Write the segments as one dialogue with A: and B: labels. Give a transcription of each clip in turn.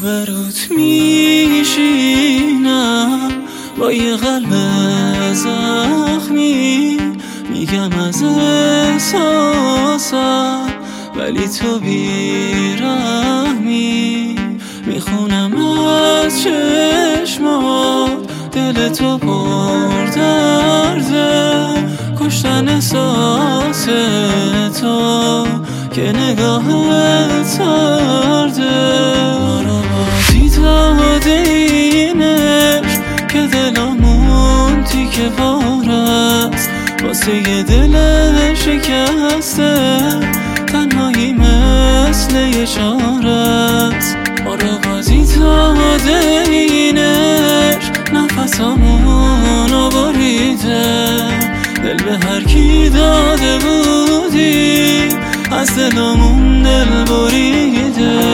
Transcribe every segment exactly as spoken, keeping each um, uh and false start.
A: روبروت میشینم با یه قلب زخمی، میگم از احساسم ولی تو بیرحمی. میخونم از چشمات دل تو پر درده، کشتن احساس تو که نگاهت سرده. ما بازی داده اینش که دلمون تیکه پاره است، واسه یه دل شکسته تنهایی مثل یه شاره است. ما رو بازی داده اینش نفسامونو بریده، دل به هر کی داده بودی از دلمون دل بریده.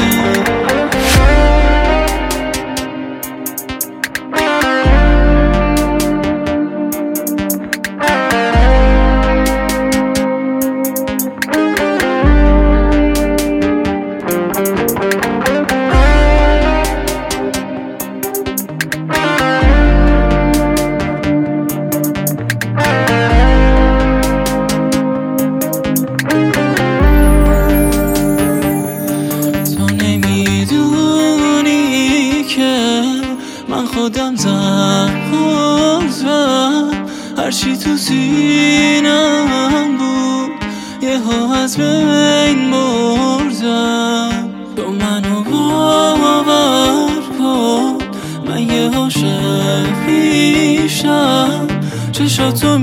A: من خودم زن خوردم، هرچی تو سینم بود یه ها از بین بردم. تو منو باور کن، من یه عاشق پیشم، چشاتو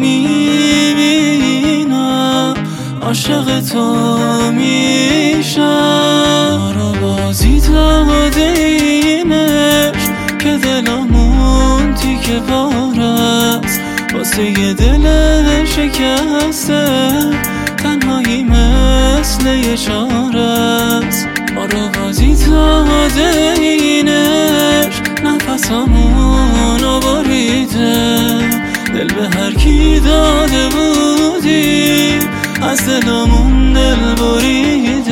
A: میبینم عاشق تو میشم. ما رو بازی داده اینش که دلمون تیکه پاره است، واسه یه دل شکسته تنهایی مثل یه شاره است. ما رو بازی داده اینش نفسامونو بریده، دل به هر کی داده بودی از دلمون دل بریده.